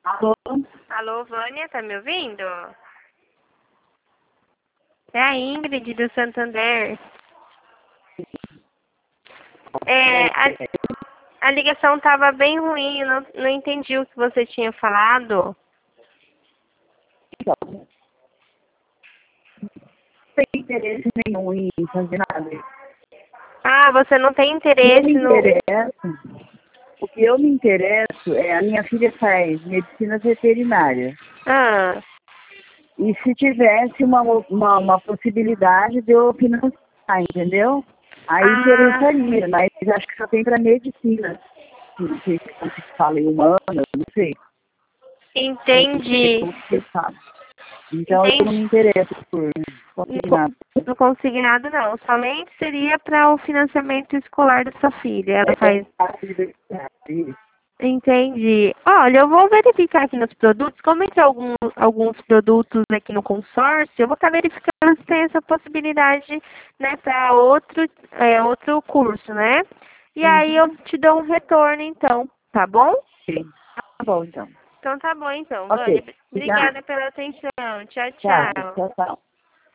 Alô? Alô, Vânia, tá me ouvindo? É a Ingrid do Santander. A ligação tava bem ruim, eu não entendi o que você tinha falado. Então, não tem interesse nenhum em fazer nada. Ah, você não tem O que eu interesse me no... interesso, o que eu me interesso é a minha filha faz medicina veterinária. Ah, E se tivesse uma possibilidade de eu financiar, entendeu? Aí interessaria, mas acho que só tem para medicina. Não sei como se fala em humana, não sei. entendi. Como se fala. Então eu não me interesso por consignado. Não consignado não, somente seria para o financiamento escolar da sua filha. Ela faz... Entendi. Olha, eu vou verificar aqui nos produtos, como entre alguns produtos aqui no consórcio, eu vou estar verificando se tem essa possibilidade, né, para outro curso, né? E aí eu te dou um retorno então, tá bom? Sim. Tá bom, então. Então tá bom então, Ok. Vânia. Obrigada pela atenção. Tchau, Tchau, tchau. tchau, tchau.